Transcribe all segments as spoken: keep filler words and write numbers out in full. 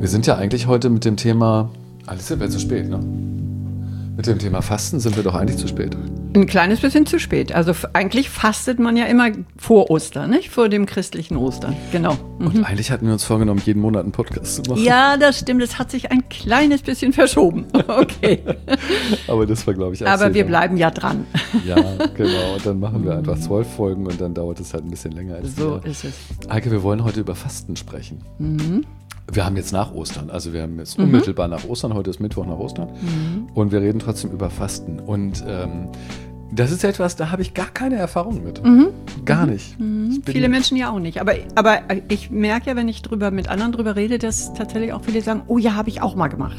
Wir sind ja eigentlich heute mit dem Thema, alles sind wir zu spät, ne? Mit dem Thema Fasten sind wir doch eigentlich zu spät. Ein kleines bisschen zu spät. Also f- eigentlich fastet man ja immer vor Ostern, nicht? Vor dem christlichen Ostern, genau. Mhm. Und eigentlich hatten wir uns vorgenommen, jeden Monat einen Podcast zu machen. Ja, das stimmt. Es hat sich ein kleines bisschen verschoben. Okay. Aber das war, glaube ich, Aber wir absehbar. bleiben ja dran. Ja, genau. Und dann machen wir einfach zwölf Folgen und dann dauert es halt ein bisschen länger als So wir. ist es. Heike, wir wollen heute über Fasten sprechen. Mhm. Wir haben jetzt nach Ostern, also wir haben jetzt Mhm. unmittelbar nach Ostern, heute ist Mittwoch nach Ostern Mhm. und wir reden trotzdem über Fasten. Und ähm, das ist etwas, da habe ich gar keine Erfahrung mit. Mhm. Gar nicht. Mhm. Ich bin- Viele Menschen ja auch nicht. Aber, aber ich merke ja, wenn ich drüber mit anderen drüber rede, dass tatsächlich auch viele sagen, oh ja, habe ich auch mal gemacht.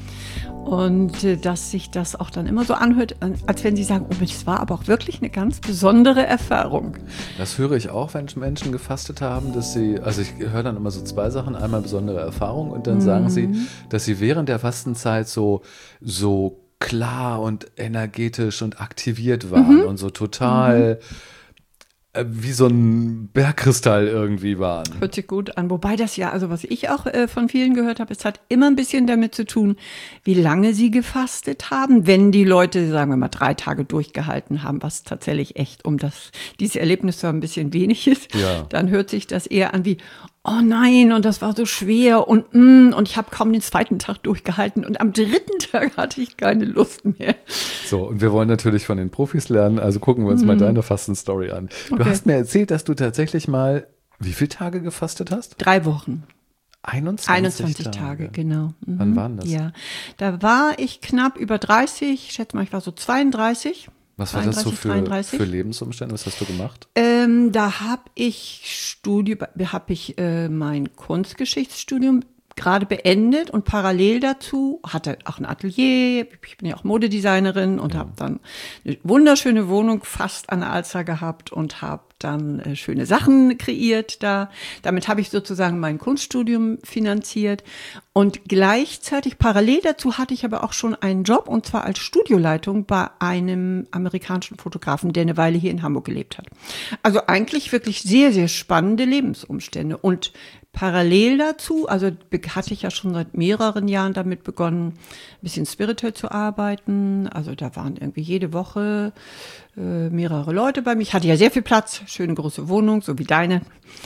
Und äh, dass sich das auch dann immer so anhört, äh, als wenn sie sagen, oh, das war aber auch wirklich eine ganz besondere Erfahrung. Das höre ich auch, wenn Menschen gefastet haben, dass sie, also ich höre dann immer so zwei Sachen, einmal besondere Erfahrung und dann sagen sie, dass sie während der Fastenzeit so, so klar und energetisch und aktiviert waren und so total äh, wie so ein Bergkristall irgendwie waren. Hört sich gut an. Wobei das ja, also was ich auch äh, von vielen gehört habe, es hat immer ein bisschen damit zu tun, wie lange sie gefastet haben. Wenn die Leute, sagen wir mal, drei Tage durchgehalten haben, was tatsächlich echt, um das, dieses Erlebnis zu haben, ein bisschen wenig ist, Ja. dann hört sich das eher an wie, oh nein, und das war so schwer und mm, und ich habe kaum den zweiten Tag durchgehalten und am dritten Tag hatte ich keine Lust mehr. So, und wir wollen natürlich von den Profis lernen, also gucken wir uns mal deine Fastenstory an. Du Okay. hast mir erzählt, dass du tatsächlich mal, wie viele Tage gefastet hast? Drei Wochen. einundzwanzig, einundzwanzig Tage, genau. Mhm. Wann waren das? Ja, da war ich knapp über dreißig, ich schätze mal, ich war so zweiunddreißig. Was war das so zweiunddreißig, für, dreiunddreißig. für Lebensumstände? Was hast du gemacht? Ähm, da habe ich Studium, habe ich äh, mein Kunstgeschichtsstudium gerade beendet und parallel dazu hatte auch ein Atelier. Ich bin ja auch Modedesignerin und habe dann eine wunderschöne Wohnung fast an der Alster gehabt und habe dann äh, schöne Sachen kreiert da. Damit habe ich sozusagen mein Kunststudium finanziert und gleichzeitig parallel dazu hatte ich aber auch schon einen Job und zwar als Studioleitung bei einem amerikanischen Fotografen, der eine Weile hier in Hamburg gelebt hat. Also eigentlich wirklich sehr, sehr spannende Lebensumstände und parallel dazu, also be- hatte ich ja schon seit mehreren Jahren damit begonnen, ein bisschen spirituell zu arbeiten. Also da waren irgendwie jede Woche äh, mehrere Leute bei mir. Ich hatte ja sehr viel Platz, schöne große Wohnung, so wie deine.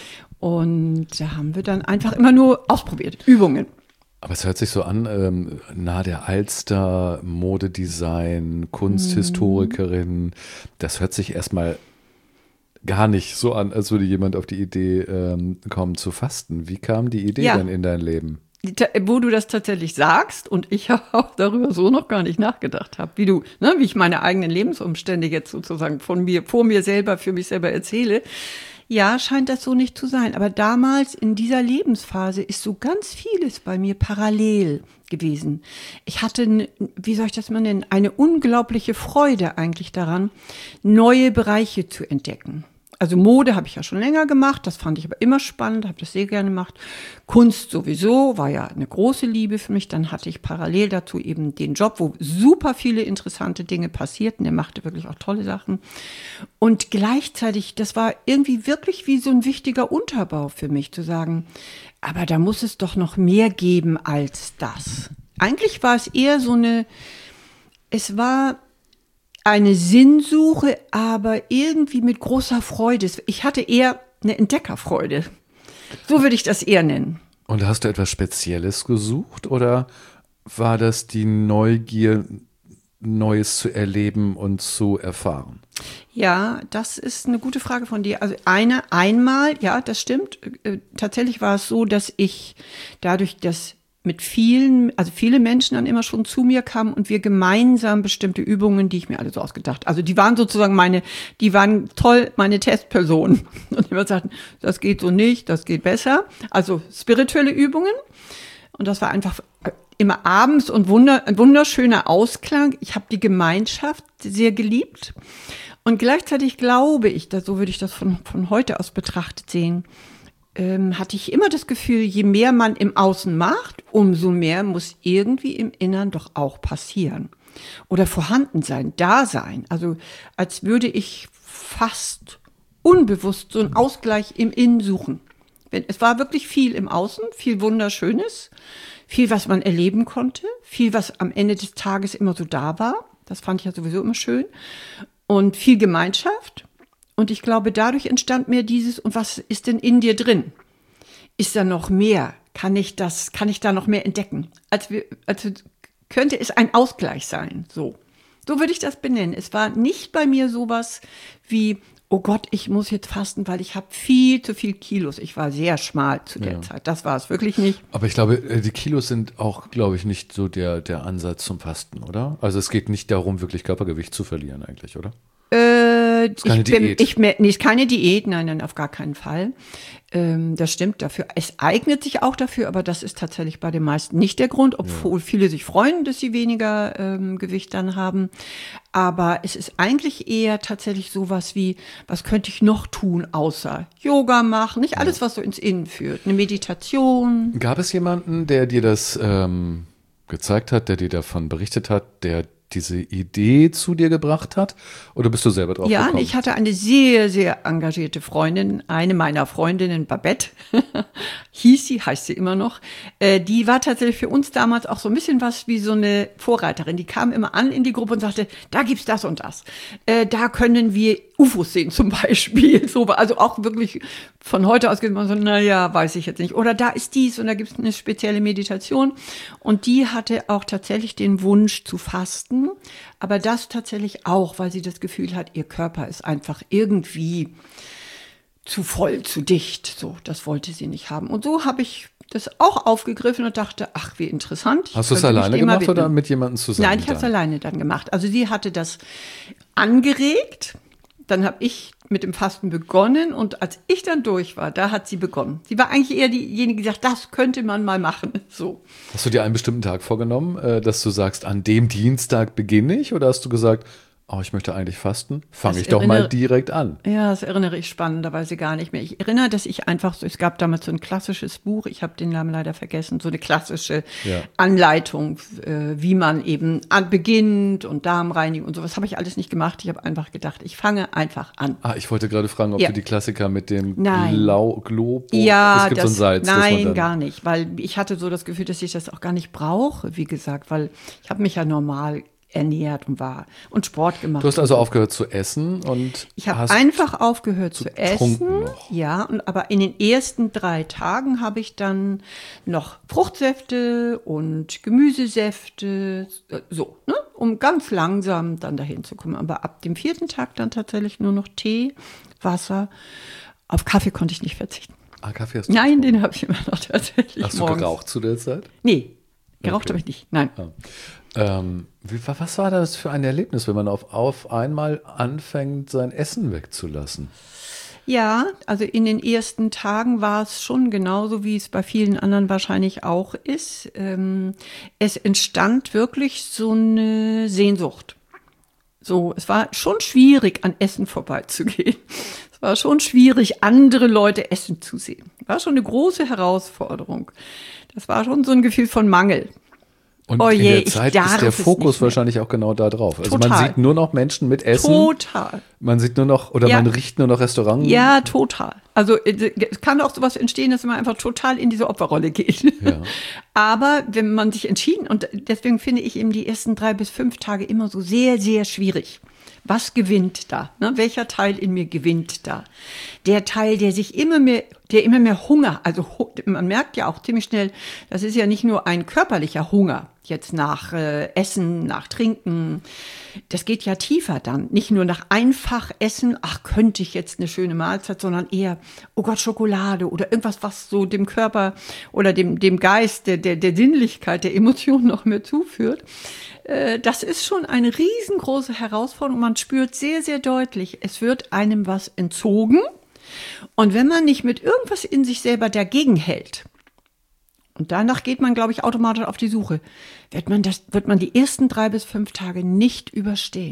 Und da haben wir dann einfach immer nur ausprobiert, Übungen. Aber es hört sich so an, ähm, nahe der Alster, Modedesign, Kunsthistorikerin, das hört sich erstmal gar nicht so an, als würde jemand auf die Idee ähm, kommen zu fasten. Wie kam die Idee Ja. denn in dein Leben? Ta- Wo du das tatsächlich sagst und ich auch darüber so noch gar nicht nachgedacht habe, wie du, ne, wie ich meine eigenen Lebensumstände jetzt sozusagen von mir, vor mir selber, für mich selber erzähle. Ja, scheint das so nicht zu sein. Aber damals in dieser Lebensphase ist so ganz vieles bei mir parallel gewesen. Ich hatte, n- wie soll ich das mal nennen, eine unglaubliche Freude eigentlich daran, neue Bereiche zu entdecken. Also Mode habe ich ja schon länger gemacht, das fand ich aber immer spannend, habe das sehr gerne gemacht. Kunst sowieso, war ja eine große Liebe für mich. Dann hatte ich parallel dazu eben den Job, wo super viele interessante Dinge passierten. Der machte wirklich auch tolle Sachen. Und gleichzeitig, das war irgendwie wirklich wie so ein wichtiger Unterbau für mich, zu sagen, aber da muss es doch noch mehr geben als das. Eigentlich war es eher so eine, es war eine Sinnsuche, aber irgendwie mit großer Freude. Ich hatte eher eine Entdeckerfreude. So würde ich das eher nennen. Und hast du etwas Spezielles gesucht oder war das die Neugier, Neues zu erleben und zu erfahren? Ja, das ist eine gute Frage von dir. Also eine, einmal, ja, das stimmt. Äh, Tatsächlich war es so, dass ich dadurch, dass mit vielen, also viele Menschen dann immer schon zu mir kamen und wir gemeinsam bestimmte Übungen, die ich mir alle so ausgedacht, also die waren sozusagen meine, die waren toll, meine Testpersonen. Und immer sagten, das geht so nicht, das geht besser. Also spirituelle Übungen. Und das war einfach immer abends und wunder, ein wunderschöner Ausklang. Ich habe die Gemeinschaft sehr geliebt. Und gleichzeitig glaube ich, da, so würde ich das von, von heute aus betrachtet sehen, ähm, hatte ich immer das Gefühl, je mehr man im Außen macht, umso mehr muss irgendwie im Innern doch auch passieren. Oder vorhanden sein, da sein. Also als würde ich fast unbewusst so einen Ausgleich im Innen suchen. Wenn, es war wirklich viel im Außen, viel Wunderschönes, viel, was man erleben konnte, viel, was am Ende des Tages immer so da war. Das fand ich ja sowieso immer schön. Und viel Gemeinschaft. Und ich glaube, dadurch entstand mir dieses, und was ist denn in dir drin? Ist da noch mehr? Kann ich das, kann ich da noch mehr entdecken? Als wir, also könnte es ein Ausgleich sein, so. So würde ich das benennen. Es war nicht bei mir sowas wie, oh Gott, ich muss jetzt fasten, weil ich habe viel zu viel Kilos. Ich war sehr schmal zu der ja. Zeit. Das war es wirklich nicht. Aber ich glaube, die Kilos sind auch, glaube ich, nicht so der, der Ansatz zum Fasten, oder? Also es geht nicht darum, wirklich Körpergewicht zu verlieren eigentlich, oder? Äh, ist keine ich bin, Diät. Ich, nee, ist keine Diät, nein, nein, auf gar keinen Fall. Ähm, das stimmt dafür. Es eignet sich auch dafür, aber das ist tatsächlich bei den meisten nicht der Grund, obwohl ja. viele sich freuen, dass sie weniger ähm, Gewicht dann haben. Aber es ist eigentlich eher tatsächlich sowas wie, was könnte ich noch tun, außer Yoga machen, nicht alles, ja. was so ins Innen führt. Eine Meditation. Gab es jemanden, der dir das ähm, gezeigt hat, der dir davon berichtet hat, der diese Idee zu dir gebracht hat? Oder bist du selber drauf ja, gekommen? Ja, ich hatte eine sehr, sehr engagierte Freundin, eine meiner Freundinnen, Babette, hieß sie, heißt sie immer noch. Äh, die war tatsächlich für uns damals auch so ein bisschen was wie so eine Vorreiterin. Die kam immer an in die Gruppe und sagte, da gibt's das und das. Äh, da können wir U F Os sehen zum Beispiel. So, also auch wirklich von heute aus geht man so, naja, weiß ich jetzt nicht. Oder da ist dies und da gibt's eine spezielle Meditation. Und die hatte auch tatsächlich den Wunsch zu fasten. Aber das tatsächlich auch, weil sie das Gefühl hat, ihr Körper ist einfach irgendwie zu voll, zu dicht. So, das wollte sie nicht haben. Und so habe ich das auch aufgegriffen und dachte, ach, wie interessant. Hast du es alleine gemacht oder mit jemandem zusammen? Nein, ich habe es alleine dann gemacht. Also sie hatte das angeregt. Dann habe ich mit dem Fasten begonnen und als ich dann durch war, da hat sie begonnen. Sie war eigentlich eher diejenige, die gesagt, das könnte man mal machen. So. Hast du dir einen bestimmten Tag vorgenommen, dass du sagst, an dem Dienstag beginne ich? Oder hast du gesagt, oh, ich möchte eigentlich fasten, fange ich doch mal direkt an? Ja, das erinnere ich spannenderweise gar nicht mehr. Ich erinnere, dass ich einfach so, es gab damals so ein klassisches Buch, ich habe den Namen leider vergessen, so eine klassische ja. Anleitung, äh, wie man eben an, beginnt und Darmreinigung und sowas habe ich alles nicht gemacht. Ich habe einfach gedacht, ich fange einfach an. Ah, ich wollte gerade fragen, ob ja. du die Klassiker mit dem Nein. Globo, ja, es gibt das, so ein Salz. Nein, dann gar nicht, weil ich hatte so das Gefühl, dass ich das auch gar nicht brauche, wie gesagt, weil ich habe mich ja normal ernährt und war und Sport gemacht. Du hast also aufgehört zu essen und ich habe einfach aufgehört zu essen. Noch. Ja, und aber in den ersten drei Tagen habe ich dann noch Fruchtsäfte und Gemüsesäfte, so, ne, um ganz langsam dann dahin zu kommen. Aber ab dem vierten Tag dann tatsächlich nur noch Tee, Wasser. Auf Kaffee konnte ich nicht verzichten. Ah, Kaffee hast du Nein, den habe ich immer noch tatsächlich. Hast morgens. du geraucht zu der Zeit? Nee, geraucht Okay. habe ich nicht. Nein. Ah. Ähm, wie, was war das für ein Erlebnis, wenn man auf, auf einmal anfängt, sein Essen wegzulassen? Ja, also in den ersten Tagen war es schon genauso, wie es bei vielen anderen wahrscheinlich auch ist. Ähm, es entstand wirklich so eine Sehnsucht. So, es war schon schwierig, an Essen vorbeizugehen. Es war schon schwierig, andere Leute essen zu sehen. War schon eine große Herausforderung. Das war schon so ein Gefühl von Mangel. Und oh in je, der Zeit ist der Fokus wahrscheinlich auch genau da drauf. Also total. Man sieht nur noch Menschen mit Essen. Total. Man sieht nur noch, oder ja. man riecht nur noch Restaurants. Ja, total. Also es kann auch sowas entstehen, dass man einfach total in diese Opferrolle geht. Ja. Aber wenn man sich entschieden, und deswegen finde ich eben die ersten drei bis fünf Tage immer so sehr, sehr schwierig. Was gewinnt da? Ne? Welcher Teil in mir gewinnt da? Der Teil, der sich immer mehr, der immer mehr Hunger, also man merkt ja auch ziemlich schnell, das ist ja nicht nur ein körperlicher Hunger, jetzt nach äh, Essen, nach Trinken. Das geht ja tiefer dann. Nicht nur nach einfach Essen, ach, könnte ich jetzt eine schöne Mahlzeit, sondern eher, oh Gott, Schokolade oder irgendwas, was so dem Körper oder dem, dem Geist, der, der, der Sinnlichkeit, der Emotion noch mehr zuführt. Das ist schon eine riesengroße Herausforderung. Man spürt sehr, sehr deutlich, es wird einem was entzogen. Und wenn man nicht mit irgendwas in sich selber dagegen hält, und danach geht man, glaube ich, automatisch auf die Suche, wird man das, wird man die ersten drei bis fünf Tage nicht überstehen.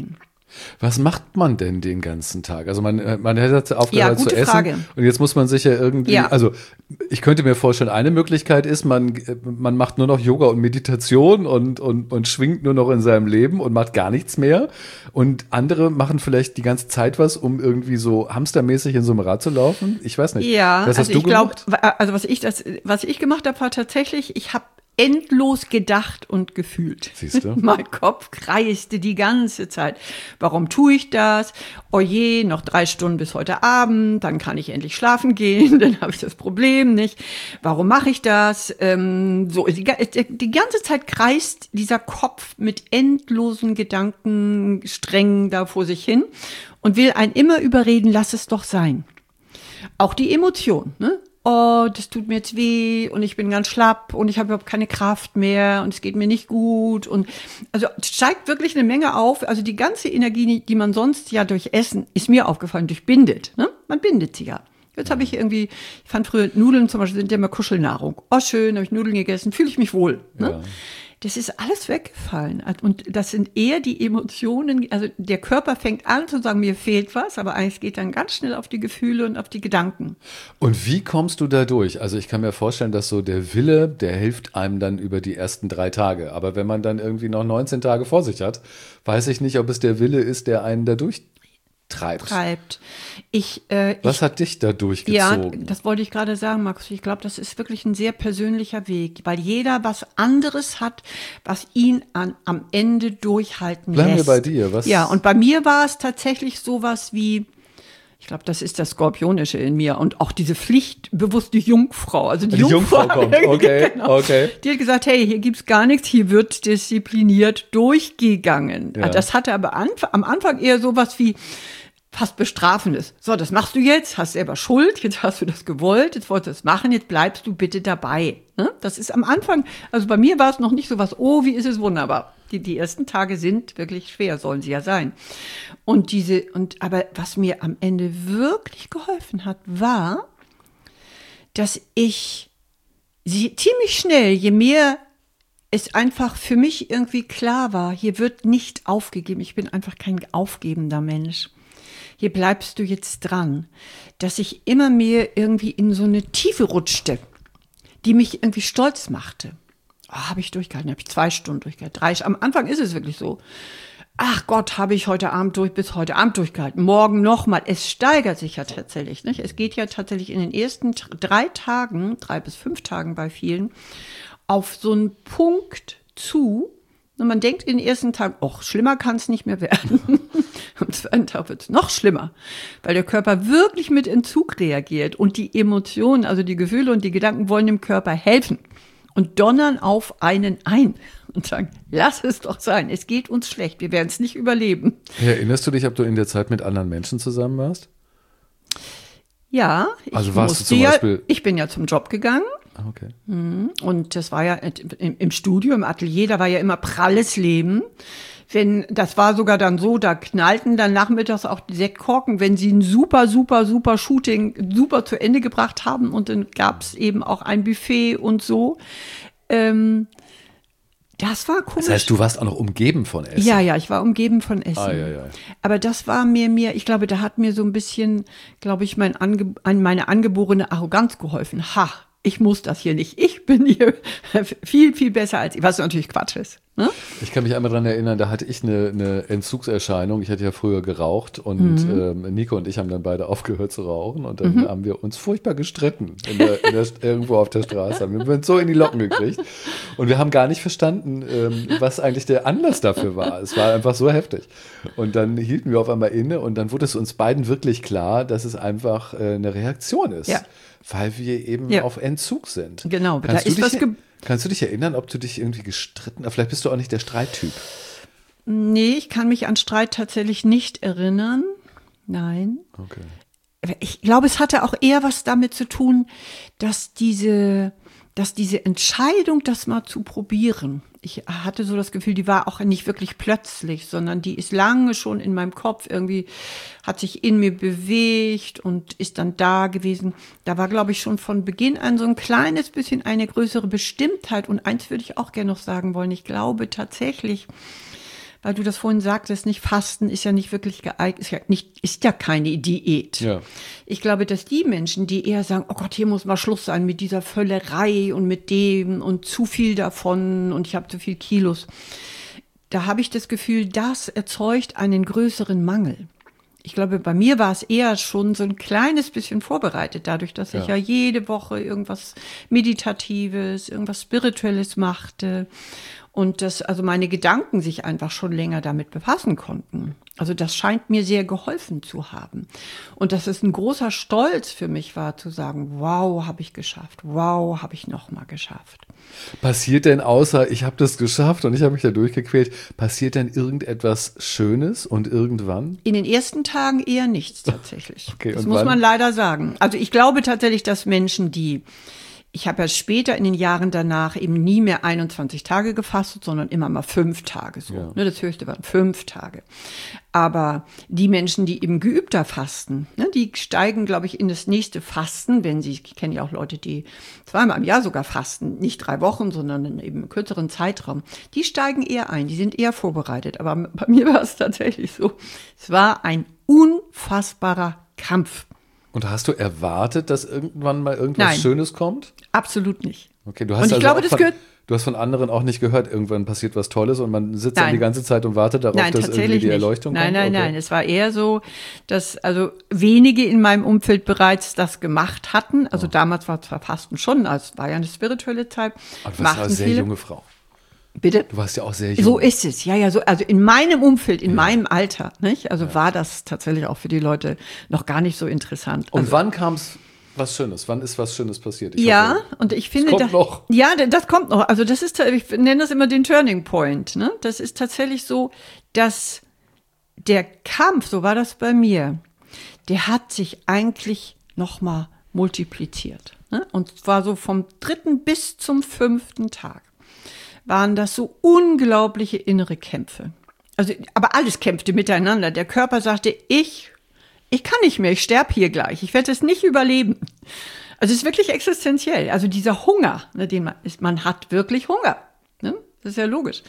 Was macht man denn den ganzen Tag? Also man, man hätte aufgehört Ja, zu essen Frage. und jetzt muss man sich ja irgendwie, Ja. also ich könnte mir vorstellen, eine Möglichkeit ist, man, man macht nur noch Yoga und Meditation und, und, und schwingt nur noch in seinem Leben und macht gar nichts mehr. Und andere machen vielleicht die ganze Zeit was, um irgendwie so hamstermäßig in so einem Rad zu laufen. Ich weiß nicht. Ja, was hast also du ich glaube, gemacht? also was ich das, was ich gemacht habe, war tatsächlich, ich habe endlos gedacht und gefühlt. Siehst du? Mein Kopf kreiste die ganze Zeit. Warum tue ich das? Oh je, noch drei Stunden bis heute Abend, dann kann ich endlich schlafen gehen, dann habe ich das Problem nicht. Warum mache ich das? Ähm, so, die, die ganze Zeit kreist dieser Kopf mit endlosen Gedankensträngen da vor sich hin und will einen immer überreden, lass es doch sein. Auch die Emotion, ne? Oh, das tut mir jetzt weh und ich bin ganz schlapp und ich habe überhaupt keine Kraft mehr und es geht mir nicht gut. Und also steigt wirklich eine Menge auf. Also die ganze Energie, die man sonst ja durch Essen, ist mir aufgefallen, durchbindet. Ne? Man bindet sie ja. Jetzt habe ich irgendwie, ich fand früher Nudeln zum Beispiel sind ja immer Kuschelnahrung. Oh schön, habe ich Nudeln gegessen, fühle ich mich wohl. Ne? Ja. Das ist alles weggefallen. Und das sind eher die Emotionen, also der Körper fängt an zu sagen, mir fehlt was, aber eigentlich geht dann ganz schnell auf die Gefühle und auf die Gedanken. Und wie kommst du da durch? Also ich kann mir vorstellen, dass so der Wille, der hilft einem dann über die ersten drei Tage. Aber wenn man dann irgendwie noch neunzehn Tage vor sich hat, weiß ich nicht, ob es der Wille ist, der einen da durch Treibt. treibt. Ich, äh, Was ich, hat dich da durchgezogen? Ja, das wollte ich gerade sagen, Markus. Ich glaube, das ist wirklich ein sehr persönlicher Weg, weil jeder was anderes hat, was ihn an, am Ende durchhalten Bleiben lässt. wir bei dir. Was? Ja, und bei mir war es tatsächlich sowas wie, ich glaube, das ist das Skorpionische in mir und auch diese pflichtbewusste Jungfrau. Also die, die Jungfrau, Jungfrau kommt, okay, genau. okay. Die hat gesagt, hey, hier gibt's gar nichts, hier wird diszipliniert durchgegangen. Ja. Das hatte aber an, am Anfang eher sowas wie fast Bestrafendes. So, das machst du jetzt, hast selber Schuld, jetzt hast du das gewollt, jetzt wolltest du es machen, jetzt bleibst du bitte dabei. Ne? Das ist am Anfang, also bei mir war es noch nicht so was, oh, wie ist es wunderbar. Die, die ersten Tage sind wirklich schwer, sollen sie ja sein. Und diese, und aber was mir am Ende wirklich geholfen hat, war, dass ich sie ziemlich schnell, je mehr es einfach für mich irgendwie klar war, hier wird nicht aufgegeben, ich bin einfach kein aufgebender Mensch. Hier bleibst du jetzt dran, dass ich immer mehr irgendwie in so eine Tiefe rutschte, die mich irgendwie stolz machte. Oh, habe ich durchgehalten, habe ich zwei Stunden durchgehalten, drei. Am Anfang ist es wirklich so. Ach Gott, habe ich heute Abend durch, bis heute Abend durchgehalten. Morgen nochmal. Es steigert sich ja tatsächlich, nicht? Es geht ja tatsächlich in den ersten drei Tagen, drei bis fünf Tagen bei vielen, auf so einen Punkt zu. Und man denkt in den ersten Tagen, ach, schlimmer kann es nicht mehr werden. Am zweiten Tag wird es noch schlimmer, weil der Körper wirklich mit Entzug reagiert und die Emotionen, also die Gefühle und die Gedanken wollen dem Körper helfen und donnern auf einen ein und sagen, lass es doch sein, es geht uns schlecht, wir werden es nicht überleben. Erinnerst du dich, ob du in der Zeit mit anderen Menschen zusammen warst? Ja, ich, also warst du zum ja, Beispiel ich bin ja zum Job gegangen. Okay. Und das war ja im Studio, im Atelier, da war ja immer pralles Leben. Wenn, das war sogar dann so, da knallten dann nachmittags auch die Sektkorken, wenn sie ein super, super, super Shooting super zu Ende gebracht haben. Und dann gab's eben auch ein Buffet und so. Ähm, das war komisch. Das heißt, du warst auch noch umgeben von Essen? Ja, ja, ich war umgeben von Essen. Ah, ja, ja. Aber das war mir, mir, ich glaube, da hat mir so ein bisschen, glaube ich, mein Ange, meine angeborene Arroganz geholfen. Ha, ich muss das hier nicht. Ich bin hier viel, viel besser als ich. Was natürlich Quatsch ist. Ne? Ich kann mich einmal daran erinnern, da hatte ich eine, eine Entzugserscheinung. Ich hatte ja früher geraucht und mhm. ähm, Nico und ich haben dann beide aufgehört zu rauchen und dann mhm. haben wir uns furchtbar gestritten in der, in der, irgendwo auf der Straße. Wir haben uns so in die Locken gekriegt und wir haben gar nicht verstanden, ähm, was eigentlich der Anlass dafür war. Es war einfach so heftig. Und dann hielten wir auf einmal inne und dann wurde es uns beiden wirklich klar, dass es einfach äh, eine Reaktion ist. Ja. Weil wir eben ja. auf Entzug sind. Genau, kannst da ist dich, was ge- Kannst du dich erinnern, ob du dich irgendwie gestritten hast? Vielleicht bist du auch nicht der Streittyp. Nee, ich kann mich an Streit tatsächlich nicht erinnern. Nein. Okay. Aber ich glaube, es hatte auch eher was damit zu tun, dass diese, dass diese Entscheidung, das mal zu probieren, ich hatte so das Gefühl, die war auch nicht wirklich plötzlich, sondern die ist lange schon in meinem Kopf irgendwie, hat sich in mir bewegt und ist dann da gewesen. Da war, glaube ich, schon von Beginn an so ein kleines bisschen eine größere Bestimmtheit. Und eins würde ich auch gerne noch sagen wollen. Ich glaube tatsächlich, weil du das vorhin sagtest, nicht Fasten ist ja nicht wirklich geeignet, ist ja, nicht, ist ja keine Diät. Ja. Ich glaube, dass die Menschen, die eher sagen, oh Gott, hier muss mal Schluss sein mit dieser Völlerei und mit dem und zu viel davon und ich habe zu viel Kilos, da habe ich das Gefühl, das erzeugt einen größeren Mangel. Ich glaube, bei mir war es eher schon so ein kleines bisschen vorbereitet, dadurch, dass ich ja, ja jede Woche irgendwas Meditatives, irgendwas Spirituelles machte und dass also meine Gedanken sich einfach schon länger damit befassen konnten. Also das scheint mir sehr geholfen zu haben. Und dass es ein großer Stolz für mich war, zu sagen, wow, habe ich geschafft, wow, habe ich nochmal geschafft. Passiert denn außer, ich habe das geschafft und ich habe mich da durchgequält, passiert denn irgendetwas Schönes und irgendwann? In den ersten Tagen eher nichts tatsächlich. Okay, das und muss wann? man leider sagen. Also ich glaube tatsächlich, dass Menschen, die, ich habe ja später in den Jahren danach eben nie mehr einundzwanzig Tage gefastet, sondern immer mal fünf Tage so. Ja. Ne, das höchste waren fünf Tage. Aber die Menschen, die eben geübter fasten, ne, die steigen, glaube ich, in das nächste Fasten, wenn sie, ich kenne ja auch Leute, die zweimal im Jahr sogar fasten, nicht drei Wochen, sondern in eben einem kürzeren Zeitraum, die steigen eher ein, die sind eher vorbereitet. Aber bei mir war es tatsächlich so, es war ein unfassbarer Kampf. Und hast du erwartet, dass irgendwann mal irgendwas Nein. Schönes kommt? Absolut nicht. Okay, du hast Und ich also glaube, auch das von, gehört. du hast von anderen auch nicht gehört, irgendwann passiert was Tolles und man sitzt Nein. dann die ganze Zeit und wartet darauf, Nein, dass irgendwie tatsächlich die nicht. Erleuchtung nein, kommt? Nein, nein, Okay. nein. Es war eher so, dass also wenige in meinem Umfeld bereits das gemacht hatten. Also Oh. damals war zwar Fasten schon, also es war ja eine spirituelle Zeit. Aber du warst ja eine sehr viele. junge Frau. Bitte? Du warst ja auch sehr jung. So ist es, ja, ja, so, also in meinem Umfeld, in ja. meinem Alter, nicht? Also ja. war das tatsächlich auch für die Leute noch gar nicht so interessant. Und also, wann kam es was Schönes? Wann ist was Schönes passiert? Ich ja, hoffe, und ich finde, das kommt da, noch. ja, das kommt noch. Also das ist, ich nenne das immer den Turning Point. Ne? Das ist tatsächlich so, dass der Kampf, so war das bei mir, der hat sich eigentlich noch mal multipliziert. Ne? Und zwar so vom dritten bis zum fünften Tag waren das so unglaubliche innere Kämpfe. Also, aber alles kämpfte miteinander. Der Körper sagte, ich Ich kann nicht mehr, ich sterbe hier gleich, ich werde es nicht überleben. Also es ist wirklich existenziell. Also dieser Hunger, ne, den man, ist, man hat wirklich Hunger. Ne? Das ist ja logisch.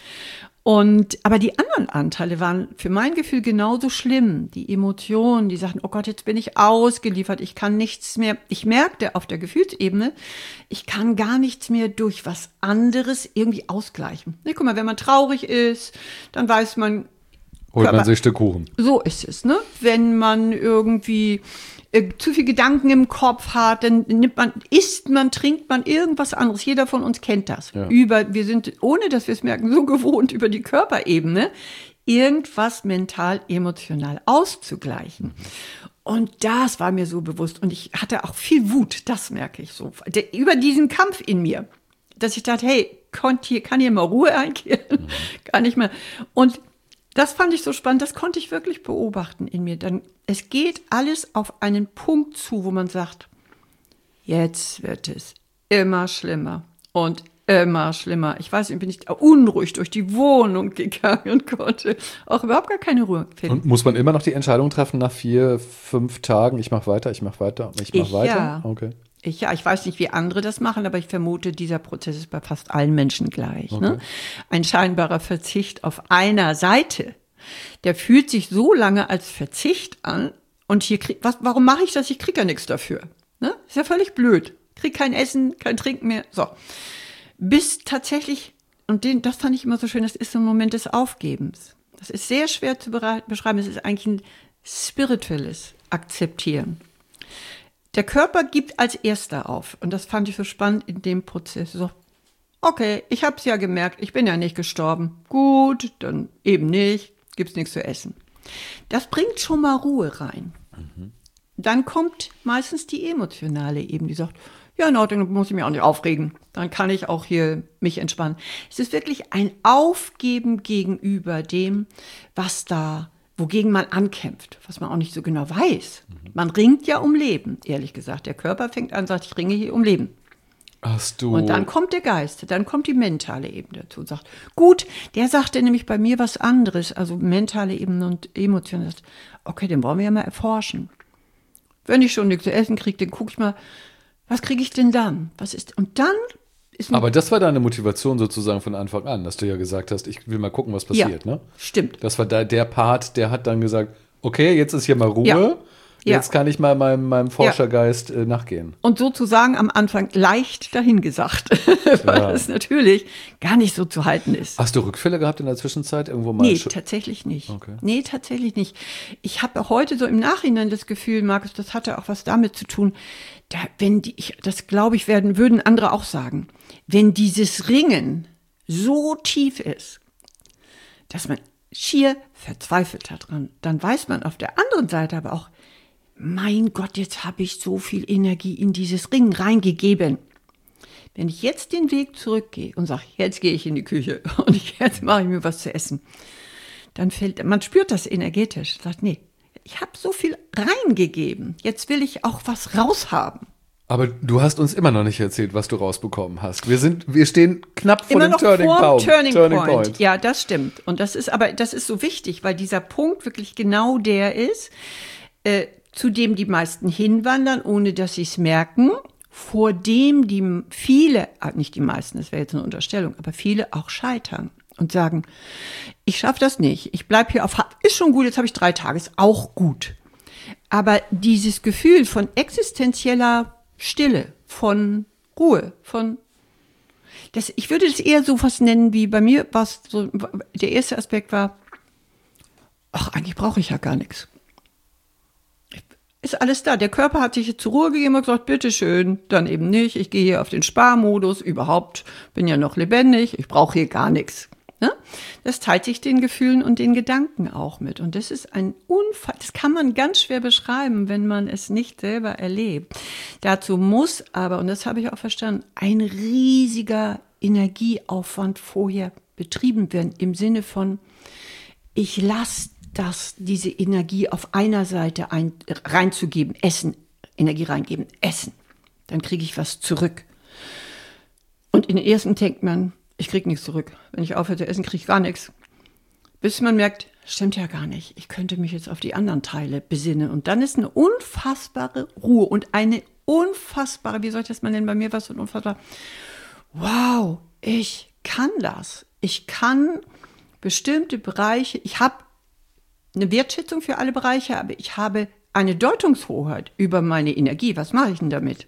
Und, aber die anderen Anteile waren für mein Gefühl genauso schlimm. Die Emotionen, die sagten, oh Gott, jetzt bin ich ausgeliefert, ich kann nichts mehr. Ich merkte auf der Gefühlsebene, ich kann gar nichts mehr durch was anderes irgendwie ausgleichen. Ne, guck mal, wenn man traurig ist, dann weiß man, holt Körper. man sich ein Stück Kuchen. So ist es, ne? Wenn man irgendwie äh, zu viel Gedanken im Kopf hat, dann nimmt man, isst man, trinkt man irgendwas anderes. Jeder von uns kennt das. Ja. Über, wir sind, ohne dass wir es merken, so gewohnt, über die Körperebene irgendwas mental, emotional auszugleichen. Mhm. Und das war mir so bewusst. Und ich hatte auch viel Wut, das merke ich so, der, über diesen Kampf in mir. Dass ich dachte, hey, konnt hier, kann hier mal Ruhe einkehren? Mhm. Gar nicht mehr. Und das fand ich so spannend, das konnte ich wirklich beobachten in mir. Dann, es geht alles auf einen Punkt zu, wo man sagt, jetzt wird es immer schlimmer und immer schlimmer. Ich weiß nicht, bin ich unruhig durch die Wohnung gegangen und konnte auch überhaupt gar keine Ruhe finden. Und muss man immer noch die Entscheidung treffen nach vier, fünf Tagen, ich mache weiter, ich mache weiter, ich mache weiter? Ja. Okay. Ich, ja, ich weiß nicht, wie andere das machen, aber ich vermute, dieser Prozess ist bei fast allen Menschen gleich. Okay. Ne? Ein scheinbarer Verzicht auf einer Seite, der fühlt sich so lange als Verzicht an. Und hier krieg, was, warum mache ich das? Ich kriege ja nichts dafür. Ne? Ist ja völlig blöd. Krieg kein Essen, kein Trinken mehr. So. Bis tatsächlich, und den, das fand ich immer so schön, das ist so ein Moment des Aufgebens. Das ist sehr schwer zu beschreiben. Es ist eigentlich ein spirituelles Akzeptieren. Der Körper gibt als erster auf. Und das fand ich so spannend in dem Prozess. So, okay, ich habe es ja gemerkt, ich bin ja nicht gestorben. Gut, dann eben nicht, gibt's nichts zu essen. Das bringt schon mal Ruhe rein. Mhm. Dann kommt meistens die emotionale Ebene, die sagt, ja, in Ordnung, dann muss ich mich auch nicht aufregen. Dann kann ich auch hier mich entspannen. Es ist wirklich ein Aufgeben gegenüber dem, was da wogegen man ankämpft, was man auch nicht so genau weiß. Mhm. Man ringt ja um Leben, ehrlich gesagt. Der Körper fängt an, sagt, ich ringe hier um Leben. Hast du. Und dann kommt der Geist, dann kommt die mentale Ebene dazu und sagt, gut, der sagte nämlich bei mir was anderes, also mentale Ebene und Emotionen. Okay, den wollen wir ja mal erforschen. Wenn ich schon nichts zu essen kriege, dann gucke ich mal, was kriege ich denn dann? Was ist? Und dann ist ein, Aber das war deine Motivation sozusagen von Anfang an, dass du ja gesagt hast, ich will mal gucken, was passiert, ja, ne? Stimmt. Das war da der Part, der hat dann gesagt, okay, jetzt ist hier mal Ruhe, Ja. jetzt Ja. kann ich mal meinem, meinem Forschergeist äh, nachgehen. Und sozusagen am Anfang leicht dahingesagt, weil Ja. es natürlich gar nicht so zu halten ist. Hast du Rückfälle gehabt in der Zwischenzeit irgendwo mal? Nee, sch- tatsächlich nicht. Okay. Nee, tatsächlich nicht. Ich habe heute so im Nachhinein das Gefühl, Markus, das hatte auch was damit zu tun, da, wenn die, ich, das glaube ich, werden, würden andere auch sagen, wenn dieses Ringen so tief ist, dass man schier verzweifelt daran, dann weiß man auf der anderen Seite aber auch, mein Gott, jetzt habe ich so viel Energie in dieses Ringen reingegeben. Wenn ich jetzt den Weg zurückgehe und sage, jetzt gehe ich in die Küche und jetzt mache ich mir was zu essen, dann fällt, man spürt das energetisch, sagt, nee, ich habe so viel reingegeben, jetzt will ich auch was raushaben. Aber du hast uns immer noch nicht erzählt, was du rausbekommen hast. Wir sind, wir stehen knapp vor Immer dem noch Turning, vor Point. Turning, Turning Point. Point. Ja, das stimmt. Und das ist aber, das ist so wichtig, weil dieser Punkt wirklich genau der ist, äh, zu dem die meisten hinwandern, ohne dass sie es merken, vor dem die viele, nicht die meisten, das wäre jetzt eine Unterstellung, aber viele auch scheitern und sagen, ich schaffe das nicht, ich bleibe hier auf, ist schon gut, jetzt habe ich drei Tage, ist auch gut. Aber dieses Gefühl von existenzieller Stille, von Ruhe, von das, ich würde das eher so was nennen, wie bei mir, was so, der erste Aspekt war, ach, eigentlich brauche ich ja gar nichts. Ist alles da. Der Körper hat sich jetzt zur Ruhe gegeben und gesagt, bitteschön, dann eben nicht. Ich gehe hier auf den Sparmodus, überhaupt, bin ja noch lebendig, ich brauche hier gar nichts. Ne? Das teilt sich den Gefühlen und den Gedanken auch mit. Und das ist ein Unfall, das kann man ganz schwer beschreiben, wenn man es nicht selber erlebt. Dazu muss aber, und das habe ich auch verstanden, ein riesiger Energieaufwand vorher betrieben werden, im Sinne von, ich lasse das, diese Energie auf einer Seite ein, reinzugeben, Essen, Energie reingeben, Essen. Dann kriege ich was zurück. Und in den ersten denkt man, ich kriege nichts zurück. Wenn ich aufhöre zu essen, kriege ich gar nichts. Bis man merkt, stimmt ja gar nicht. Ich könnte mich jetzt auf die anderen Teile besinnen. Und dann ist eine unfassbare Ruhe und eine unfassbare, wie soll ich das mal nennen, bei mir war es so unfassbar, wow, ich kann das. Ich kann bestimmte Bereiche, ich habe eine Wertschätzung für alle Bereiche, aber ich habe eine Deutungshoheit über meine Energie. Was mache ich denn damit?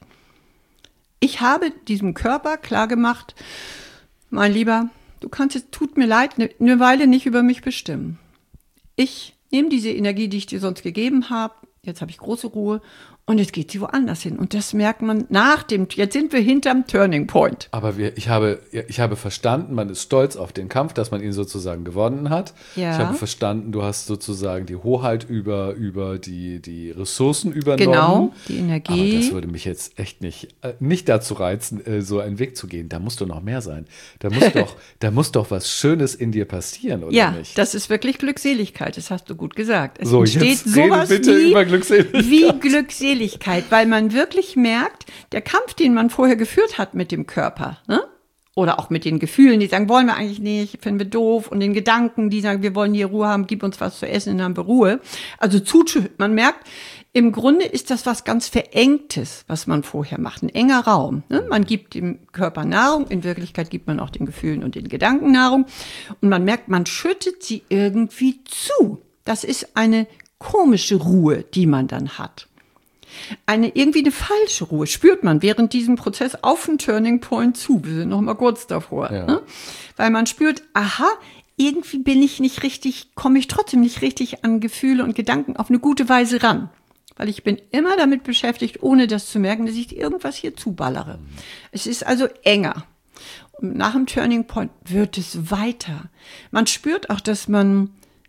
Ich habe diesem Körper klargemacht, mein Lieber, du kannst jetzt, tut mir leid, eine, eine Weile nicht über mich bestimmen. Ich nehme diese Energie, die ich dir sonst gegeben habe, jetzt habe ich große Ruhe und jetzt geht sie woanders hin. Und das merkt man nach dem, jetzt sind wir hinterm Turning Point. Aber wir, ich, habe, ich habe verstanden, man ist stolz auf den Kampf, dass man ihn sozusagen gewonnen hat. Ja. Ich habe verstanden, du hast sozusagen die Hoheit über, über die, die Ressourcen übernommen. Genau, die Energie. Aber das würde mich jetzt echt nicht, äh, nicht dazu reizen, äh, so einen Weg zu gehen. Da muss doch noch mehr sein. Da muss doch, da muss doch was Schönes in dir passieren, oder ja, nicht? das ist wirklich Glückseligkeit, das hast du gut gesagt. Es So, entsteht jetzt rede sowas bitte wie, über Glückseligkeit. wie Glückseligkeit, weil man wirklich merkt, der Kampf, den man vorher geführt hat mit dem Körper, ne? Oder auch mit den Gefühlen, die sagen, wollen wir eigentlich nicht, finden wir doof, und den Gedanken, die sagen, wir wollen hier Ruhe haben, gib uns was zu essen, dann haben wir Ruhe. Also zuschütten. Man merkt, im Grunde ist das was ganz Verengtes, was man vorher macht, ein enger Raum. Ne? Man gibt dem Körper Nahrung, in Wirklichkeit gibt man auch den Gefühlen und den Gedanken Nahrung, und man merkt, man schüttet sie irgendwie zu. Das ist eine komische Ruhe, die man dann hat. Eine irgendwie eine falsche Ruhe spürt man während diesem Prozess auf den Turning Point zu. Wir sind noch mal kurz davor. Ja. Ne? Weil man spürt, aha, irgendwie bin ich nicht richtig, komme ich trotzdem nicht richtig an Gefühle und Gedanken auf eine gute Weise ran. Weil ich bin immer damit beschäftigt, ohne das zu merken, dass ich irgendwas hier zuballere. Mhm. Es ist also enger. Und nach dem Turning Point wird es weiter. Man spürt auch, dass man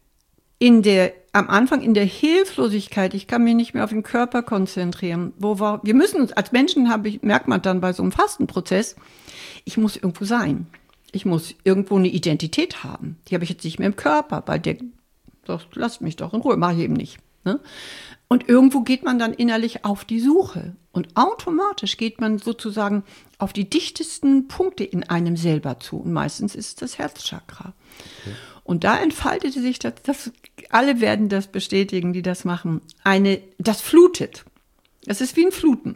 in der, am Anfang in der Hilflosigkeit, ich kann mich nicht mehr auf den Körper konzentrieren, wo wir, wir müssen uns, als Menschen habe ich, merkt man dann bei so einem Fastenprozess, ich muss irgendwo sein. Ich muss irgendwo eine Identität haben. Die habe ich jetzt nicht mehr im Körper, weil der, doch, lasst mich doch in Ruhe, mache ich eben nicht. Ne? Und irgendwo geht man dann innerlich auf die Suche. Und automatisch geht man sozusagen auf die dichtesten Punkte in einem selber zu. Und meistens ist es das Herzchakra. Okay. Und da entfaltete sich das, das, alle werden das bestätigen, die das machen, eine, das flutet. Es ist wie ein Fluten.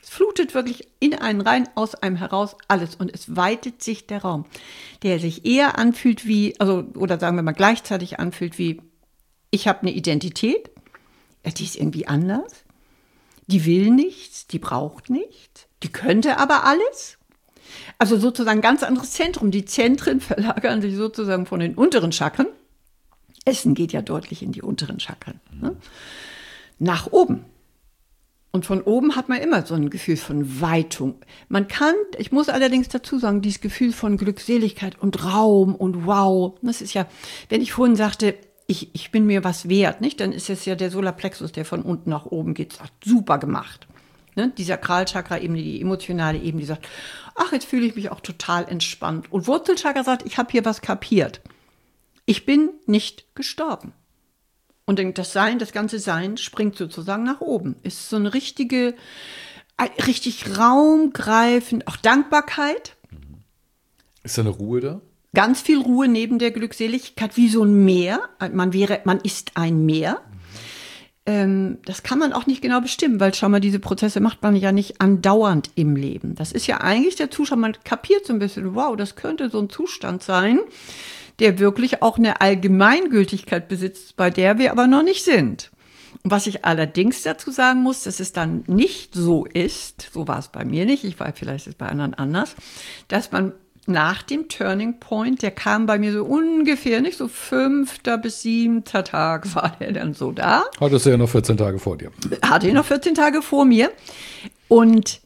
Es flutet wirklich in einen rein, aus einem heraus, alles. Und es weitet sich der Raum, der sich eher anfühlt wie, also, oder sagen wir mal gleichzeitig anfühlt wie, ich habe eine Identität, ja, die ist irgendwie anders, die will nichts, die braucht nichts, die könnte aber alles. Also sozusagen ein ganz anderes Zentrum. Die Zentren verlagern sich sozusagen von den unteren Chakren. Essen geht ja deutlich in die unteren Chakren. Ne? Nach oben. Und von oben hat man immer so ein Gefühl von Weitung. Man kann, ich muss allerdings dazu sagen, dieses Gefühl von Glückseligkeit und Raum und Wow, das ist ja, wenn ich vorhin sagte, ich, ich bin mir was wert, nicht? Dann ist es ja der Solarplexus, der von unten nach oben geht, sagt, super gemacht. Ne? Die Sakralchakra-Ebene, die emotionale Ebene, die sagt, ach, jetzt fühle ich mich auch total entspannt. Und Wurzelchakra sagt, ich habe hier was kapiert. Ich bin nicht gestorben. Und das Sein, das ganze Sein springt sozusagen nach oben. Ist so eine richtige, richtig raumgreifend, auch Dankbarkeit. Ist da eine Ruhe da? Ganz viel Ruhe neben der Glückseligkeit, wie so ein Meer. Man wäre, man ist ein Meer. Ähm, das kann man auch nicht genau bestimmen, weil schau mal, diese Prozesse macht man ja nicht andauernd im Leben. Das ist ja eigentlich der Zustand, man kapiert so ein bisschen, wow, das könnte so ein Zustand sein, der wirklich auch eine Allgemeingültigkeit besitzt, bei der wir aber noch nicht sind. Und was ich allerdings dazu sagen muss, dass es dann nicht so ist, so war es bei mir nicht, ich weiß, vielleicht ist es bei anderen anders, dass man nach dem Turning Point, der kam bei mir so ungefähr, nicht so fünfter bis siebter Tag war der dann so da. Hattest du ja noch vierzehn Tage vor dir. Hatte ich noch vierzehn Tage vor mir. Und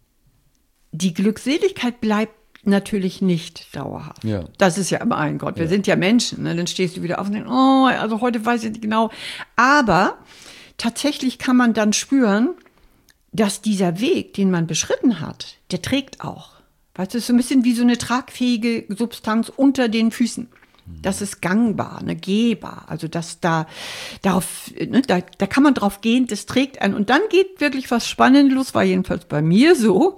die Glückseligkeit bleibt natürlich nicht dauerhaft. Ja. Das ist ja, mein Gott, wir ja. sind ja Menschen. Ne? Dann stehst du wieder auf und denkst, oh, also heute weiß ich nicht genau. Aber tatsächlich kann man dann spüren, dass dieser Weg, den man beschritten hat, der trägt auch. Weißt du, es ist so ein bisschen wie so eine tragfähige Substanz unter den Füßen. Das ist gangbar, ne, gehbar. Also das da, darauf, ne, da, da kann man drauf gehen, das trägt einen. Und dann geht wirklich was Spannendes los, war jedenfalls bei mir so,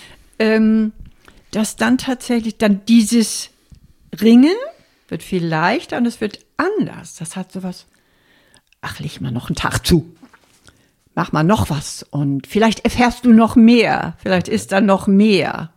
ähm, dass dann tatsächlich dann dieses Ringen wird viel leichter und es wird anders. Das hat sowas, ach, leg mal noch einen Tag zu. Mach mal noch was und vielleicht erfährst du noch mehr. Vielleicht ist da noch mehr.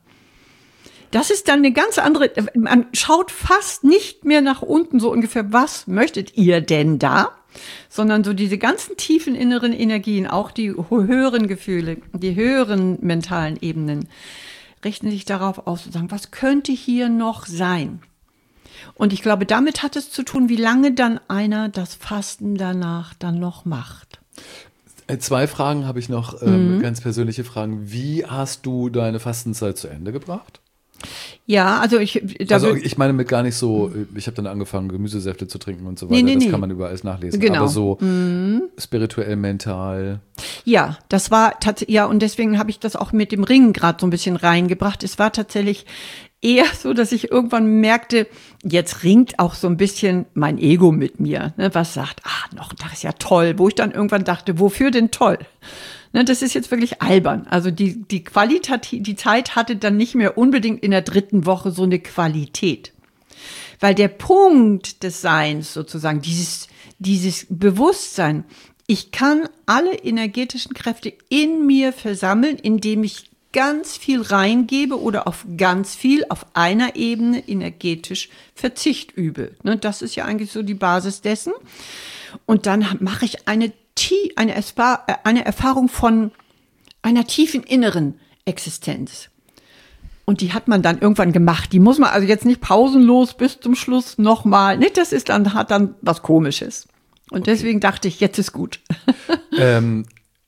Das ist dann eine ganz andere, man schaut fast nicht mehr nach unten, so ungefähr, was möchtet ihr denn da? Sondern so diese ganzen tiefen inneren Energien, auch die höheren Gefühle, die höheren mentalen Ebenen, richten sich darauf aus und sagen, was könnte hier noch sein? Und ich glaube, damit hat es zu tun, wie lange dann einer das Fasten danach dann noch macht. Zwei Fragen habe ich noch, ähm, mhm. ganz persönliche Fragen. Wie hast du deine Fastenzeit zu Ende gebracht? Ja, also ich... Da also ich meine mit gar nicht so, ich habe dann angefangen, Gemüsesäfte zu trinken und so weiter, nee, nee, das nee. kann man überall alles nachlesen, genau. aber so mhm. spirituell, mental. Ja, das war tatsächlich, ja, und deswegen habe ich das auch mit dem Ringen gerade so ein bisschen reingebracht. Es war tatsächlich eher so, dass ich irgendwann merkte, jetzt ringt auch so ein bisschen mein Ego mit mir, ne, was sagt, ah, noch ein Tag ist ja toll, wo ich dann irgendwann dachte, wofür denn toll? Ne, das ist jetzt wirklich albern. Also die, die Qualität, die Zeit hatte dann nicht mehr unbedingt in der dritten Woche so eine Qualität. Weil der Punkt des Seins sozusagen, dieses, dieses Bewusstsein, ich kann alle energetischen Kräfte in mir versammeln, indem ich ganz viel reingebe oder auf ganz viel auf einer Ebene energetisch Verzicht übe. Ne, das ist ja eigentlich so die Basis dessen. Und dann mache ich eine Eine, eine Erfahrung von einer tiefen inneren Existenz. Und die hat man dann irgendwann gemacht. Die muss man also jetzt nicht pausenlos bis zum Schluss nochmal. Nicht, das ist dann, hat dann was Komisches. Und okay. Deswegen dachte ich, jetzt ist gut. Ähm,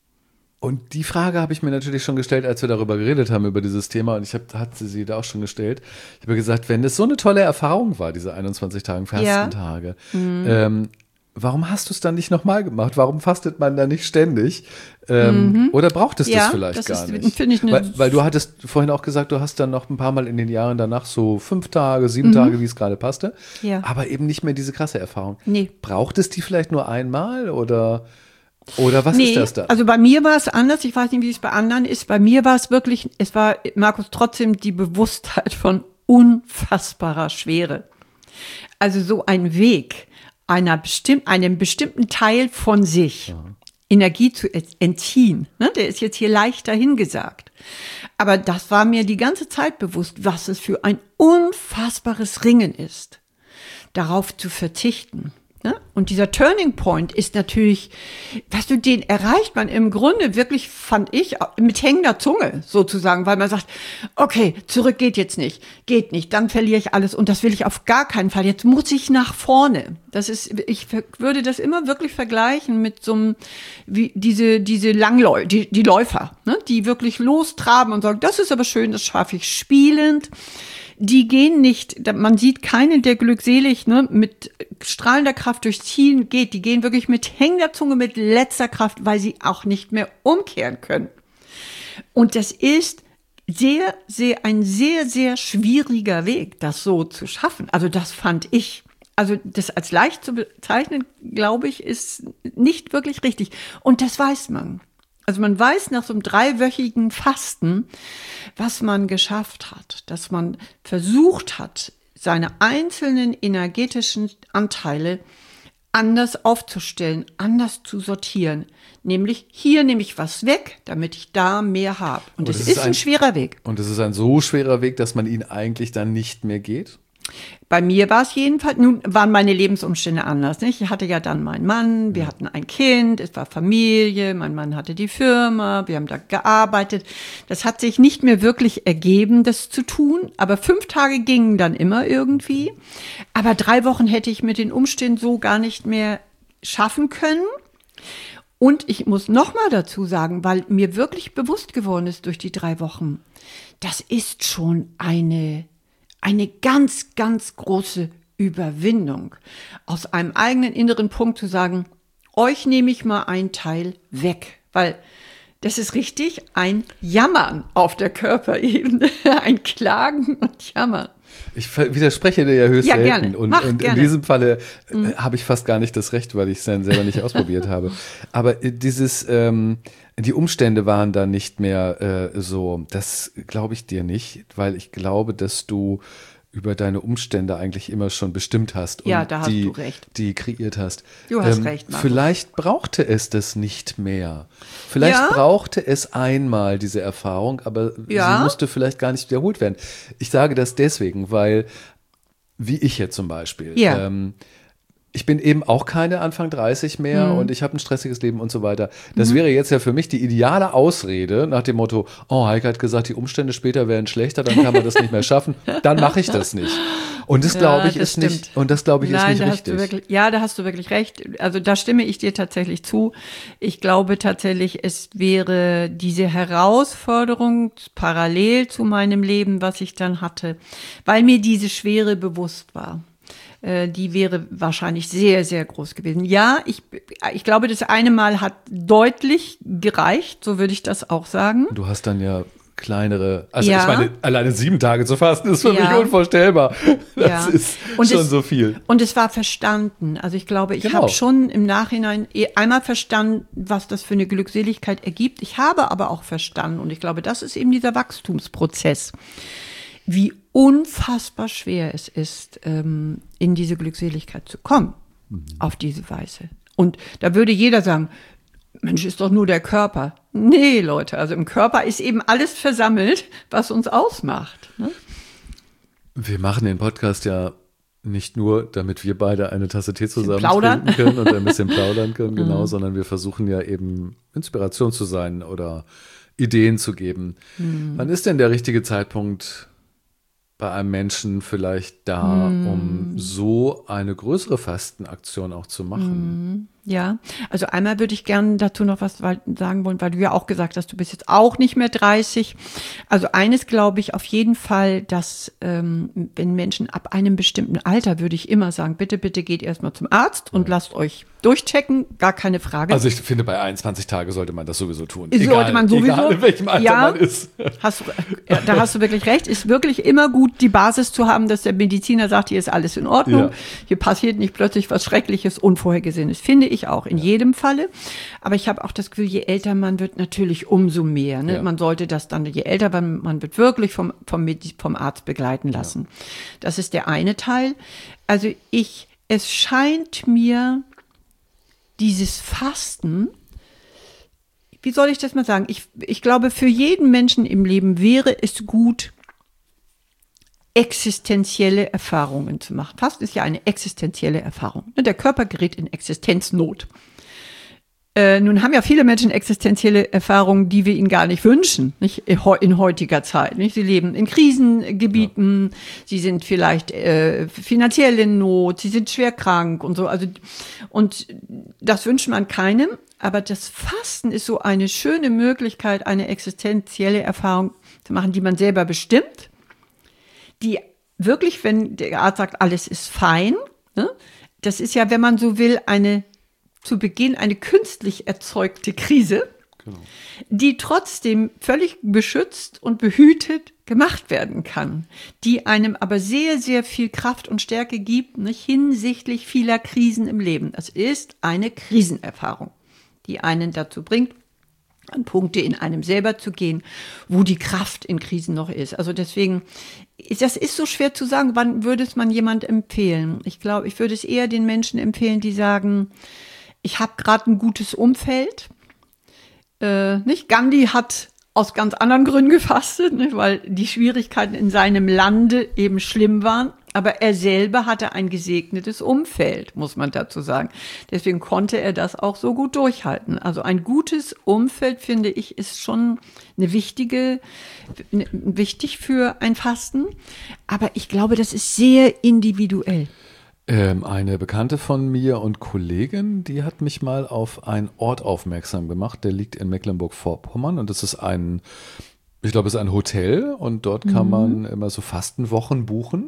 und die Frage habe ich mir natürlich schon gestellt, als wir darüber geredet haben, über dieses Thema. Und ich habe, hat sie sie da auch schon gestellt. Ich habe gesagt, wenn das so eine tolle Erfahrung war, diese einundzwanzig Tage Fastentage, ja. mhm. ähm, warum hast du es dann nicht nochmal gemacht? Warum fastet man da nicht ständig? Ähm, mhm. Oder braucht es ja, das vielleicht das gar ist, nicht? Ich weil, weil du hattest vorhin auch gesagt, du hast dann noch ein paar Mal in den Jahren danach so fünf Tage, sieben mhm. Tage, wie es gerade passte. Ja. Aber eben nicht mehr diese krasse Erfahrung. Nee. Braucht es die vielleicht nur einmal oder, oder was nee, ist das da? Also bei mir war es anders. Ich weiß nicht, wie es bei anderen ist. Bei mir war es wirklich, es war, Markus, trotzdem die Bewusstheit von unfassbarer Schwere. Also so ein Weg, einer bestimm- einem bestimmten Teil von sich ja. Energie zu entziehen. Ne? Der ist jetzt hier leicht dahingesagt. Aber das war mir die ganze Zeit bewusst, was es für ein unfassbares Ringen ist, darauf zu verzichten. Ne? Und dieser Turning Point ist natürlich, weißt du, den erreicht man im Grunde wirklich, fand ich, mit hängender Zunge sozusagen, weil man sagt, okay, zurück geht jetzt nicht, geht nicht, dann verliere ich alles und das will ich auf gar keinen Fall. Jetzt muss ich nach vorne. Das ist, ich würde das immer wirklich vergleichen mit so einem, wie diese, diese Langläufer, die, die Läufer, ne? Die wirklich lostraben und sagen, das ist aber schön, das schaffe ich spielend. Die gehen nicht, man sieht keinen, der glückselig ne, mit strahlender Kraft durchs Ziel geht. Die gehen wirklich mit hängender Zunge, mit letzter Kraft, weil sie auch nicht mehr umkehren können. Und das ist sehr, sehr, ein sehr, sehr schwieriger Weg, das so zu schaffen. Also das fand ich. Also das als leicht zu bezeichnen, glaube ich, ist nicht wirklich richtig. Und das weiß man. Also man weiß nach so einem dreiwöchigen Fasten, was man geschafft hat, dass man versucht hat, seine einzelnen energetischen Anteile anders aufzustellen, anders zu sortieren. Nämlich, hier nehme ich was weg, damit ich da mehr habe. Und es ist ein, ein schwerer Weg. Und es ist ein so schwerer Weg, dass man ihn eigentlich dann nicht mehr geht? Bei mir war es jedenfalls, nun waren meine Lebensumstände anders. Nicht? Ich hatte ja dann meinen Mann, wir hatten ein Kind, es war Familie, mein Mann hatte die Firma, wir haben da gearbeitet. Das hat sich nicht mehr wirklich ergeben, das zu tun, aber fünf Tage gingen dann immer irgendwie. Aber drei Wochen hätte ich mit den Umständen so gar nicht mehr schaffen können. Und ich muss noch mal dazu sagen, weil mir wirklich bewusst geworden ist durch die drei Wochen, das ist schon eine Eine ganz, ganz große Überwindung, aus einem eigenen inneren Punkt zu sagen, euch nehme ich mal einen Teil weg, weil das ist richtig ein Jammern auf der Körperebene, ein Klagen und Jammern. Ich widerspreche dir ja höchst ja, selten gerne. und, Mach, und gerne. in diesem Falle äh, mhm. habe ich fast gar nicht das Recht, weil ich es dann selber nicht ausprobiert habe. Aber äh, dieses, ähm, die Umstände waren da nicht mehr äh, so, das glaube ich dir nicht, weil ich glaube, dass du über deine Umstände eigentlich immer schon bestimmt hast und ja, da hast die, du recht. die kreiert hast. Du hast ähm, recht, Markus. Vielleicht brauchte es das nicht mehr. Vielleicht ja? brauchte es einmal diese Erfahrung, aber ja? sie musste vielleicht gar nicht wiederholt werden. Ich sage das deswegen, weil, wie ich jetzt zum Beispiel, ja. ähm, ich bin eben auch keine Anfang dreißig mehr mhm. und ich habe ein stressiges Leben und so weiter. Das mhm. wäre jetzt ja für mich die ideale Ausrede nach dem Motto, oh, Heike hat gesagt, die Umstände später werden schlechter, dann kann man das nicht mehr schaffen, dann mache ich das nicht. Und das glaube ich ja, das ist stimmt. nicht, und das glaube ich Nein, ist nicht da richtig. Hast du wirklich, ja, da hast du wirklich recht. Also da stimme ich dir tatsächlich zu. Ich glaube tatsächlich, es wäre diese Herausforderung parallel zu meinem Leben, was ich dann hatte, weil mir diese Schwere bewusst war. Die wäre wahrscheinlich sehr, sehr groß gewesen. Ja, ich, ich glaube, das eine Mal hat deutlich gereicht, so würde ich das auch sagen. Du hast dann ja kleinere, also ja. ich meine, alleine sieben Tage zu fasten ist für ja. mich unvorstellbar. Das ja. ist und schon es, so viel. Und es war verstanden. Also ich glaube, ich genau. habe schon im Nachhinein einmal verstanden, was das für eine Glückseligkeit ergibt. Ich habe aber auch verstanden, und ich glaube, das ist eben dieser Wachstumsprozess, wie unfassbar schwer es ist, ähm, in diese Glückseligkeit zu kommen, mhm. auf diese Weise. Und da würde jeder sagen, Mensch, ist doch nur der Körper. Nee, Leute, also im Körper ist eben alles versammelt, was uns ausmacht. Ne? Wir machen den Podcast ja nicht nur, damit wir beide eine Tasse Tee zusammen plaudern. trinken können und ein bisschen plaudern können, genau, mhm. sondern wir versuchen ja eben Inspiration zu sein oder Ideen zu geben. Mhm. Wann ist denn der richtige Zeitpunkt bei einem Menschen vielleicht da, mm. um so eine größere Fastenaktion auch zu machen? Mm. Ja, also einmal würde ich gerne dazu noch was sagen wollen, weil du ja auch gesagt hast, du bist jetzt auch nicht mehr dreißig. Also eines glaube ich auf jeden Fall, dass ähm, wenn Menschen ab einem bestimmten Alter, würde ich immer sagen, bitte, bitte geht erstmal zum Arzt und ja. lasst euch durchchecken, gar keine Frage. Also ich finde, bei einundzwanzig Tage sollte man das sowieso tun. Sollte egal, man sowieso. Egal, in welchem Alter ja, man ist. Hast du, ja, da hast du wirklich recht. Ist wirklich immer gut, die Basis zu haben, dass der Mediziner sagt, hier ist alles in Ordnung. Ja. Hier passiert nicht plötzlich was Schreckliches, Unvorhergesehenes. Finde ich auch in ja. jedem Falle. Aber ich habe auch das Gefühl, je älter man wird, natürlich umso mehr. Ne? Ja. Man sollte das dann, je älter man, man wird, wirklich vom, vom, vom Arzt begleiten lassen. Ja. Das ist der eine Teil. Also ich, es scheint mir, dieses Fasten wie soll ich das mal sagen? Ich, ich glaube, für jeden Menschen im Leben wäre es gut, existenzielle Erfahrungen zu machen. Fasten ist ja eine existenzielle Erfahrung. Der Körper gerät in Existenznot. Äh, nun haben ja viele Menschen existenzielle Erfahrungen, die wir ihnen gar nicht wünschen, nicht in heutiger Zeit. Nicht? Sie leben in Krisengebieten, ja. Sie sind vielleicht äh, finanziell in Not, sie sind schwer krank und so. Also und das wünscht man keinem. Aber das Fasten ist so eine schöne Möglichkeit, eine existenzielle Erfahrung zu machen, die man selber bestimmt, die wirklich, wenn der Arzt sagt, alles ist fein, ne? Das ist ja, wenn man so will, eine zu Beginn eine künstlich erzeugte Krise, genau. Die trotzdem völlig beschützt und behütet gemacht werden kann, die einem aber sehr, sehr viel Kraft und Stärke gibt, nicht, hinsichtlich vieler Krisen im Leben. Das ist eine Krisenerfahrung, die einen dazu bringt, an Punkte in einem selber zu gehen, wo die Kraft in Krisen noch ist. Also deswegen, das ist so schwer zu sagen, wann würde es man jemand empfehlen? Ich glaube, ich würde es eher den Menschen empfehlen, die sagen, ich habe gerade ein gutes Umfeld. Äh, nicht? Gandhi hat aus ganz anderen Gründen gefastet, nicht? Weil die Schwierigkeiten in seinem Lande eben schlimm waren. Aber er selber hatte ein gesegnetes Umfeld, muss man dazu sagen. Deswegen konnte er das auch so gut durchhalten. Also ein gutes Umfeld, finde ich, ist schon eine wichtige, eine, wichtig für ein Fasten. Aber ich glaube, das ist sehr individuell. Ähm, eine Bekannte von mir und Kollegin, die hat mich mal auf einen Ort aufmerksam gemacht, der liegt in Mecklenburg-Vorpommern und das ist ein, ich glaube, es ist ein Hotel und dort kann mhm. man immer so Fastenwochen buchen,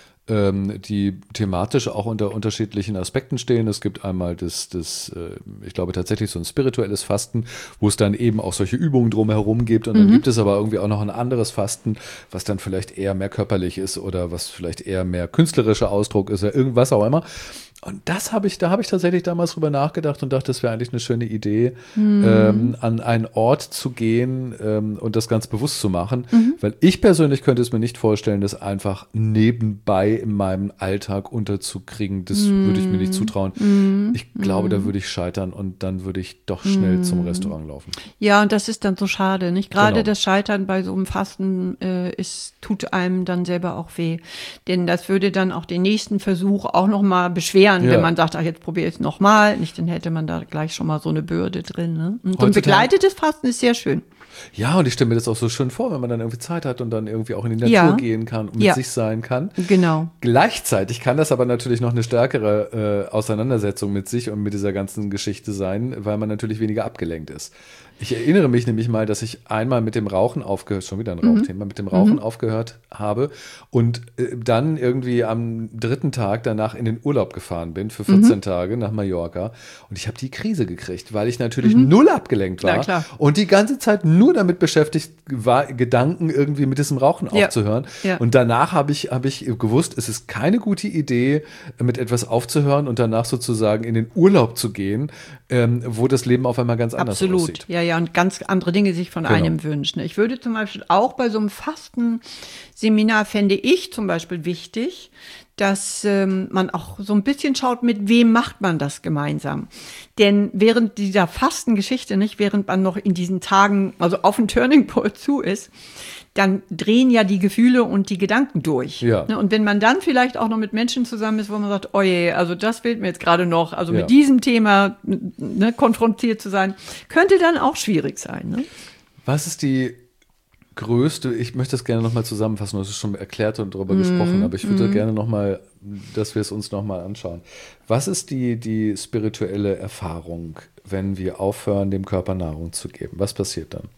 ähm, die thematisch auch unter unterschiedlichen Aspekten stehen. Es gibt einmal das, das äh, ich glaube tatsächlich so ein spirituelles Fasten, wo es dann eben auch solche Übungen drumherum gibt und dann mhm. gibt es aber irgendwie auch noch ein anderes Fasten, was dann vielleicht eher mehr körperlich ist oder was vielleicht eher mehr künstlerischer Ausdruck ist oder irgendwas auch immer. Und das habe ich, da habe ich tatsächlich damals drüber nachgedacht und dachte, das wäre eigentlich eine schöne Idee, mhm. ähm, an einen Ort zu gehen ähm, und das ganz bewusst zu machen. Mhm. Weil ich persönlich könnte es mir nicht vorstellen, das einfach nebenbei in meinem Alltag unterzukriegen. Das mhm. würde ich mir nicht zutrauen. Mhm. Ich glaube, da würde ich scheitern und dann würde ich doch schnell mhm. zum Restaurant laufen. Ja, und das ist dann so schade, nicht? Gerade Genau. das Scheitern bei so einem Fasten äh, ist, tut einem dann selber auch weh. Denn das würde dann auch den nächsten Versuch auch nochmal beschweren. Ja. Wenn man sagt, ach, jetzt probiere ich es nochmal, nicht, dann hätte man da gleich schon mal so eine Bürde drin. Ne? Und so ein begleitetes Fasten ist sehr schön. Ja, und ich stelle mir das auch so schön vor, wenn man dann irgendwie Zeit hat und dann irgendwie auch in die Natur ja. gehen kann und mit ja. sich sein kann. Genau. Gleichzeitig kann das aber natürlich noch eine stärkere äh, Auseinandersetzung mit sich und mit dieser ganzen Geschichte sein, weil man natürlich weniger abgelenkt ist. Ich erinnere mich nämlich mal, dass ich einmal mit dem Rauchen aufgehört, schon wieder ein Rauchthema, mhm. mit dem Rauchen mhm. aufgehört habe und äh, dann irgendwie am dritten Tag danach in den Urlaub gefahren bin für vierzehn mhm. Tage nach Mallorca und ich habe die Krise gekriegt, weil ich natürlich mhm. null abgelenkt war. Na, klar. Und die ganze Zeit nur damit beschäftigt war, Gedanken irgendwie mit diesem Rauchen ja. aufzuhören. Ja. Und danach habe ich, habe ich gewusst, es ist keine gute Idee, mit etwas aufzuhören und danach sozusagen in den Urlaub zu gehen, ähm, wo das Leben auf einmal ganz anders Absolut. aussieht. Ja, ja, und ganz andere Dinge sich von genau. einem wünschen. Ich würde zum Beispiel auch bei so einem Fastenseminar, fände ich zum Beispiel wichtig, dass ähm, man auch so ein bisschen schaut, mit wem macht man das gemeinsam. Denn während dieser Fastengeschichte, nicht, während man noch in diesen Tagen, also auf den Turning Point zu ist, dann drehen ja die Gefühle und die Gedanken durch. Ja. Und wenn man dann vielleicht auch noch mit Menschen zusammen ist, wo man sagt, oh je, also das fehlt mir jetzt gerade noch, also ja. mit diesem Thema ne, konfrontiert zu sein, könnte dann auch schwierig sein. Ne? Was ist die größte, ich möchte das gerne nochmal zusammenfassen, du hast es schon erklärt und darüber mm, gesprochen, aber ich würde mm. gerne nochmal, dass wir es uns nochmal anschauen. Was ist die, die spirituelle Erfahrung, wenn wir aufhören, dem Körper Nahrung zu geben? Was passiert dann?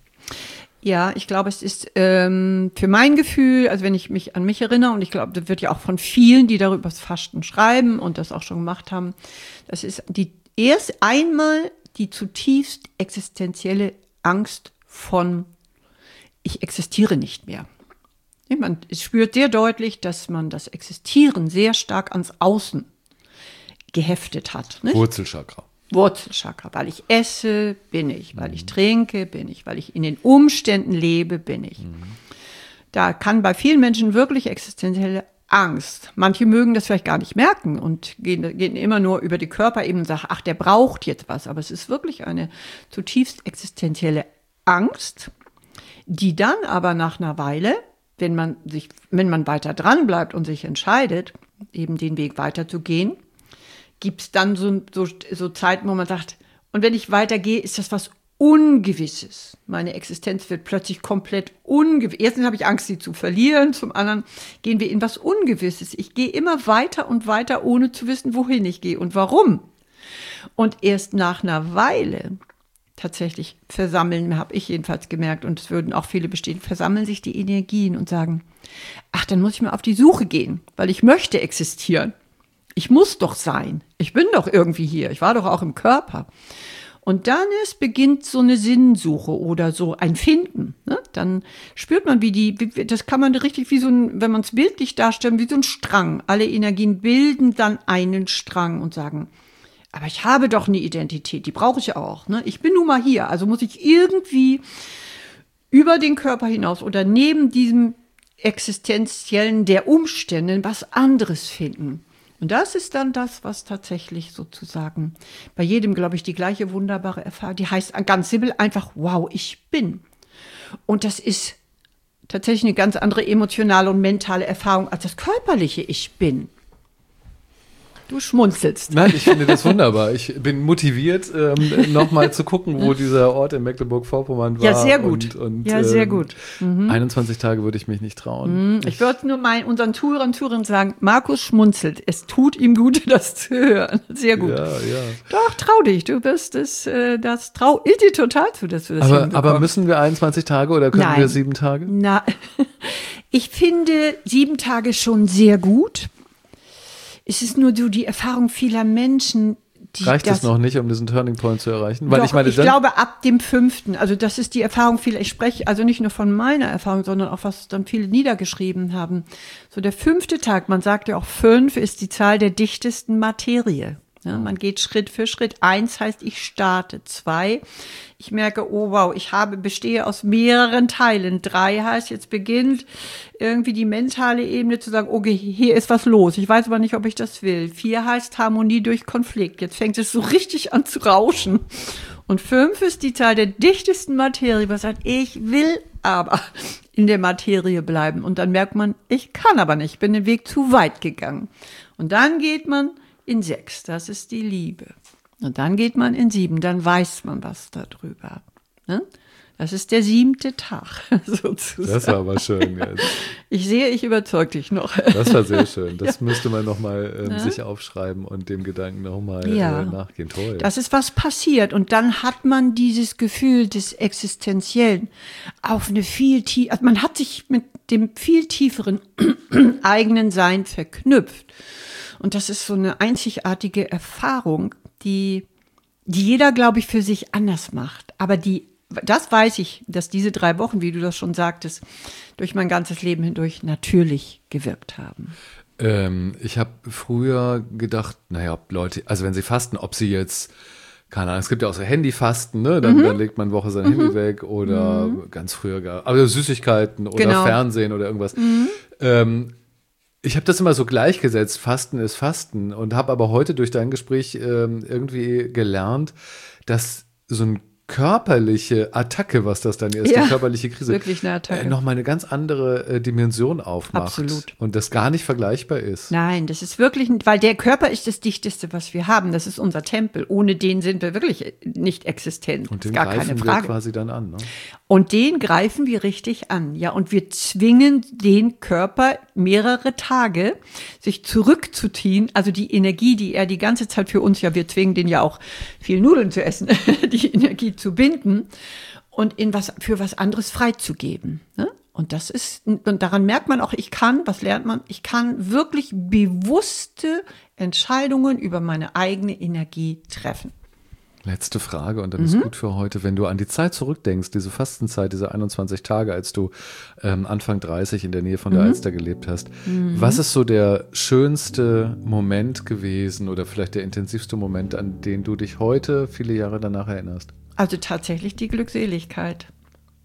Ja, ich glaube, es ist ähm, für mein Gefühl, also wenn ich mich an mich erinnere, und ich glaube, das wird ja auch von vielen, die darüber das Fasten schreiben und das auch schon gemacht haben, das ist die erst einmal die zutiefst existenzielle Angst von ich existiere nicht mehr. Man spürt sehr deutlich, dass man das Existieren sehr stark ans Außen geheftet hat. Nicht? Wurzelchakra. Wurzelchakra. Weil ich esse, bin ich. Weil ich trinke, bin ich. Weil ich in den Umständen lebe, bin ich. Mhm. Da kann bei vielen Menschen wirklich existenzielle Angst. Manche mögen das vielleicht gar nicht merken und gehen, gehen immer nur über die Körperebene und sagen, ach, der braucht jetzt was. Aber es ist wirklich eine zutiefst existenzielle Angst, die dann aber nach einer Weile, wenn man sich, wenn man weiter dran bleibt und sich entscheidet, eben den Weg weiterzugehen, gibt es dann so, so, so Zeiten, wo man sagt, und wenn ich weitergehe, ist das was Ungewisses. Meine Existenz wird plötzlich komplett ungewiss. Erstens habe ich Angst, sie zu verlieren. Zum anderen gehen wir in was Ungewisses. Ich gehe immer weiter und weiter, ohne zu wissen, wohin ich gehe und warum. Und erst nach einer Weile tatsächlich versammeln, habe ich jedenfalls gemerkt, und es würden auch viele bestehen, versammeln sich die Energien und sagen, ach, dann muss ich mal auf die Suche gehen, weil ich möchte existieren. Ich muss doch sein. Ich bin doch irgendwie hier. Ich war doch auch im Körper. Und dann ist, beginnt so eine Sinnsuche oder so ein Finden. Ne? Dann spürt man, wie die, wie, das kann man richtig wie so ein, wenn man es bildlich darstellt, wie so ein Strang. Alle Energien bilden dann einen Strang und sagen, aber ich habe doch eine Identität, die brauche ich auch. Ne? Ich bin nun mal hier, also muss ich irgendwie über den Körper hinaus oder neben diesem Existenziellen der Umstände was anderes finden. Und das ist dann das, was tatsächlich sozusagen bei jedem, glaube ich, die gleiche wunderbare Erfahrung, die heißt ganz simpel einfach, wow, ich bin. Und das ist tatsächlich eine ganz andere emotionale und mentale Erfahrung als das körperliche Ich bin. Du schmunzelst. Nein, ich finde das wunderbar. Ich bin motiviert, ähm, nochmal zu gucken, wo dieser Ort in Mecklenburg-Vorpommern war. Ja, sehr gut. Und, und, ja, sehr ähm, gut. Mhm. einundzwanzig Tage würde ich mich nicht trauen. Ich würde nur meinen, unseren Zuhörern und Zuhörern sagen, Markus schmunzelt. Es tut ihm gut, das zu hören. Sehr gut. Ja, ja. Doch, trau dich. Du bist es, äh, das trau ich dir total zu, dass du das aber, hinbekommst. aber müssen wir einundzwanzig Tage oder können Nein. wir sieben Tage? Na, ich finde sieben Tage schon sehr gut. Es ist nur so die Erfahrung vieler Menschen, die Reicht das es noch nicht, um diesen Turning Point zu erreichen? Weil Doch, ich meine, ich dann, glaube ab dem fünften, also das ist die Erfahrung vieler, ich spreche also nicht nur von meiner Erfahrung, sondern auch was dann viele niedergeschrieben haben. So der fünfte Tag, man sagt ja auch fünf ist die Zahl der dichtesten Materie. Ja, man geht Schritt für Schritt. Eins heißt, ich starte. Zwei, ich merke, oh wow, ich habe, bestehe aus mehreren Teilen. Drei heißt, jetzt beginnt irgendwie die mentale Ebene zu sagen, okay, hier ist was los. Ich weiß aber nicht, ob ich das will. Vier heißt Harmonie durch Konflikt. Jetzt fängt es so richtig an zu rauschen. Und fünf ist die Zahl der dichtesten Materie, was sagt, ich will aber in der Materie bleiben. Und dann merkt man, ich kann aber nicht, ich bin den Weg zu weit gegangen. Und dann geht man in sechs, das ist die Liebe. Und dann geht man in sieben, dann weiß man was darüber. Ne? Das ist der siebte Tag, sozusagen. das war aber schön jetzt. Ich sehe, ich überzeug dich noch. Das war sehr schön. Das ja. müsste man nochmal ähm, ja. sich aufschreiben und dem Gedanken nochmal ja. äh, nachgehen. Toll. Das ist was passiert. Und dann hat man dieses Gefühl des Existenziellen auf eine viel tiefe, also man hat sich mit dem viel tieferen eigenen Sein verknüpft. Und das ist so eine einzigartige Erfahrung, die, die jeder, glaube ich, für sich anders macht. Aber die, das weiß ich, dass diese drei Wochen, wie du das schon sagtest, durch mein ganzes Leben hindurch natürlich gewirkt haben. Ähm, ich habe früher gedacht, naja, Leute, also wenn sie fasten, ob sie jetzt, keine Ahnung, es gibt ja auch so Handyfasten, ne? Dann, mhm. dann legt man eine Woche sein mhm. Handy weg oder mhm. ganz früher gar, aber Süßigkeiten oder genau. Fernsehen oder irgendwas. Mhm. Ähm, Ich habe das immer so gleichgesetzt, Fasten ist Fasten, und habe aber heute durch dein Gespräch ähm, irgendwie gelernt, dass so eine körperliche Attacke, was das dann ist, ja, die körperliche Krise, wirklich eine Attacke. Äh, nochmal eine ganz andere äh, Dimension aufmacht. Absolut. Und das gar nicht vergleichbar ist. Nein, das ist wirklich, weil der Körper ist das Dichteste, was wir haben. Das ist unser Tempel. Ohne den sind wir wirklich nicht existent. Und den gar greifen keine wir Frage. quasi dann an. Ne? Und den greifen wir richtig an. Ja, und wir zwingen den Körper mehrere Tage, sich zurückzuziehen. Also die Energie, die er die ganze Zeit für uns, ja, wir zwingen den ja auch viel Nudeln zu essen, die Energie zu binden und in was, für was anderes freizugeben. Ne? Und das ist, und daran merkt man auch, ich kann, was lernt man? Ich kann wirklich bewusste Entscheidungen über meine eigene Energie treffen. Letzte Frage und dann mhm. ist gut für heute. Wenn du an die Zeit zurückdenkst, diese Fastenzeit, diese einundzwanzig Tage, als du ähm, Anfang dreißig in der Nähe von der mhm. Alster gelebt hast, mhm. was ist so der schönste Moment gewesen oder vielleicht der intensivste Moment, an den du dich heute, viele Jahre danach erinnerst? Also tatsächlich die Glückseligkeit.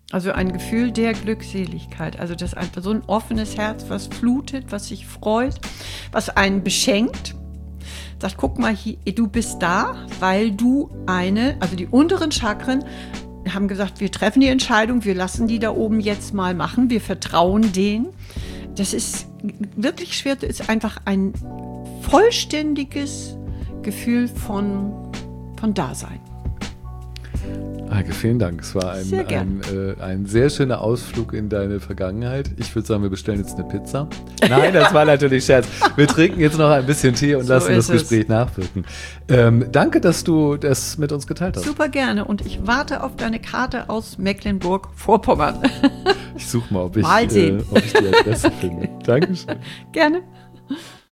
Also ein Gefühl der Glückseligkeit. Also das ist einfach so ein offenes Herz, was flutet, was sich freut, was einen beschenkt. Sagt, guck mal, hier, du bist da, weil du eine, also die unteren Chakren haben gesagt, wir treffen die Entscheidung, wir lassen die da oben jetzt mal machen, wir vertrauen denen. Das ist wirklich schwer, das ist einfach ein vollständiges Gefühl von, von Dasein. Heike, vielen Dank. Es war ein sehr, ein, äh, ein sehr schöner Ausflug in deine Vergangenheit. Ich würde sagen, wir bestellen jetzt eine Pizza. Nein, das war natürlich Scherz. Wir trinken jetzt noch ein bisschen Tee und so lassen das Gespräch es. nachwirken. Ähm, danke, dass du das mit uns geteilt hast. Super gerne. Und ich warte auf deine Karte aus Mecklenburg-Vorpommern. Ich suche mal, ob ich, mal äh, ob ich die Adresse finde. Dankeschön. Gerne.